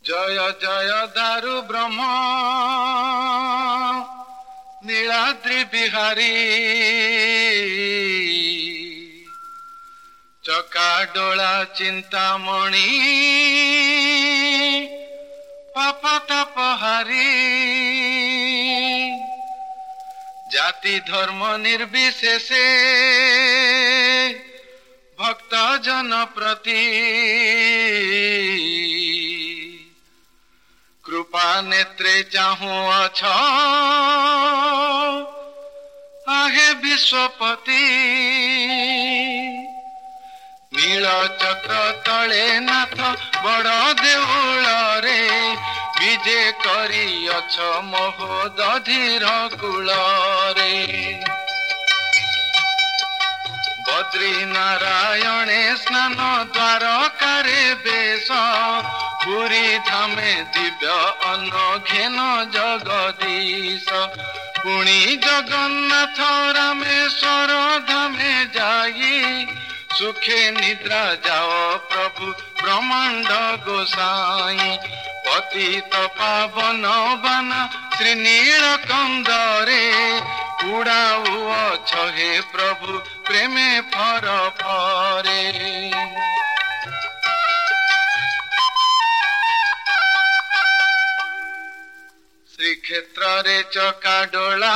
जय जय दारु ब्रह्म नीलाद्रि बिहारी चका डोला चिंतामणि पापा तापहारी जाति धर्म निर्विशेषे भक्त जन प्रति कृपा नेत्रे चाहू अछ आहे विश्वपति नील चक्र तले नाथ बड़ देउल रे विजे करी अछ महोदधीर कूल रे बद्री नारायणे स्नान द्वारकारे बेश पुरी धामे दिव्य अनघेन जगदीश पुणी जगन्नाथ रामेश्वर धामे जाई सुखे निद्रा जाओ प्रभु ब्रह्मांड गोसाई पतित पावन बना श्री नीलकंदरे उड़ाऊ अछ हे प्रभु प्रेमे फर फरे श्रीक्षेत्र रे चका डोला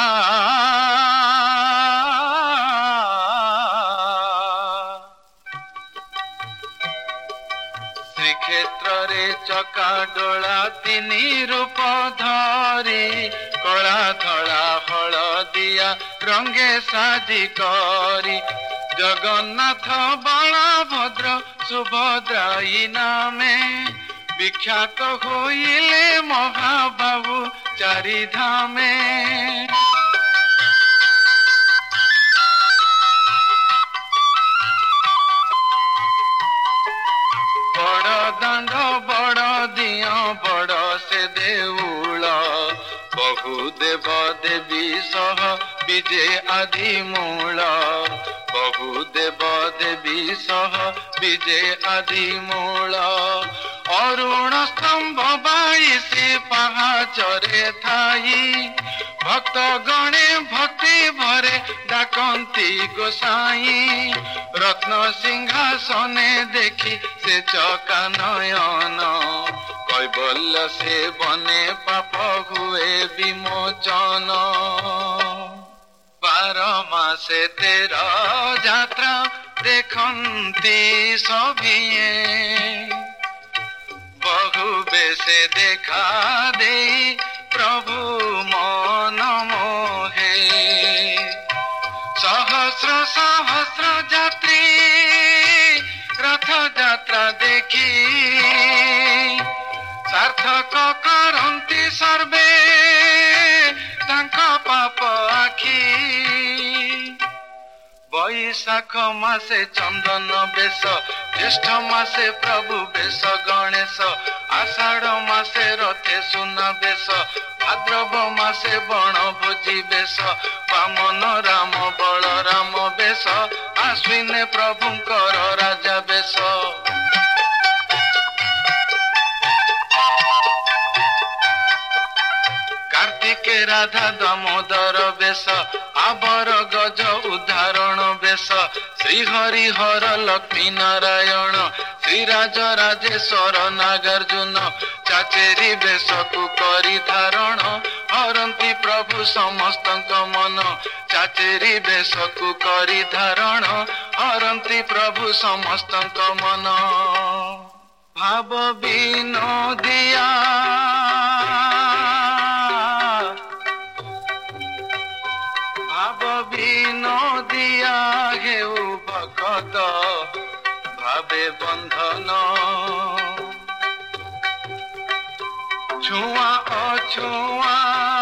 श्रीक्षेत्र रे चका डोला तीनी रूप धरी कला धड़ा हलदिया रंगे साजी करी जगन्नाथ बलभद्र सुभद्राई नामे विख्यात होइले महाबाहु चारि धामे बड़ दांड बड़ दिया बड़ से देउल बहु देव देवी सह विजे आदि मूल बहु देव देवी सह विजे आदि मूल अरुण स्तंभ बाईसी पहाचरे थाई भक्त गणे भक्ति भरे डाकंती गोसाई रत्न सिंहासने देखी से चका नयन कैबल्य से बने पाप हुए विमोचन 12 मासे 13 जात्रा देखंती सभिए बहु बेसे देखा दे प्रभु मन मोहे सहस्र सहस्र यात्री रथ यात्रा देखी सार्थक करंती सर्वे तांका पाप आखी बैशाख मासे चंदन बेश ज्येष्ठ मासे प्रभु बेश गणेश आषाढ़ मासे रथे सुना बेश भाद्रव मासे बण भोजी बेश वामन राम बलराम बेश आश्विन प्रभुंकर राजा बेश कार्तिके राधा दामोदर बेश आबर गज उदाहरण बेश श्री हरिहर लक्ष्मी नारायण श्रीराज राजेश्वर नागार्जुन चाचेरी बेश को करी धारण हरंती प्रभु समस्तंक मन चाचेरी बेश को करी धारण हरंती प्रभु समस्तंक मन भाव विनोदिया विनोदिया हेउ भगत भावे बंधन छुआ अछुआ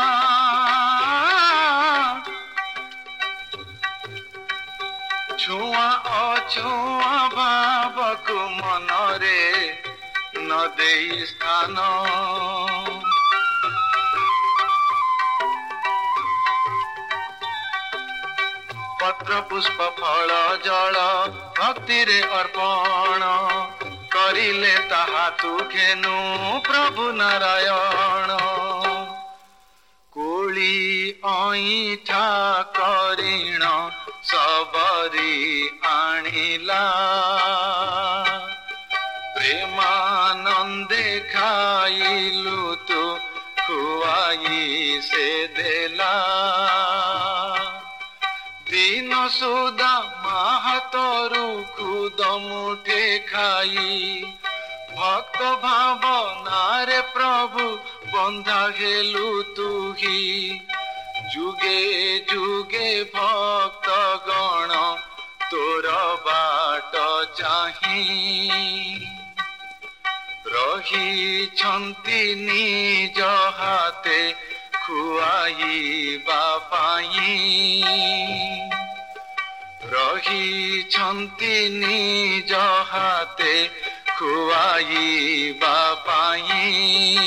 छुआ अछुआ भावकु मनरे न देई स्थान पत्र पुष्प फल जल भक्ति रे अर्पण करिले ताहा तु घेनु प्रभु नारायण। कोली ऐठा करिण सबरी आनिला प्रेमानंदे खाइलु तु खुआई से देला दिन सुदा माहातरु खुद मुठे खाई भक्त भावनारे प्रभु बंधा हेलु तुही जुगे जुगे भक्त गण तोर बाट चाही रही छंती निज हाथे खुआइबा पाई रही छंती निज हाथे खुआइबा पाई।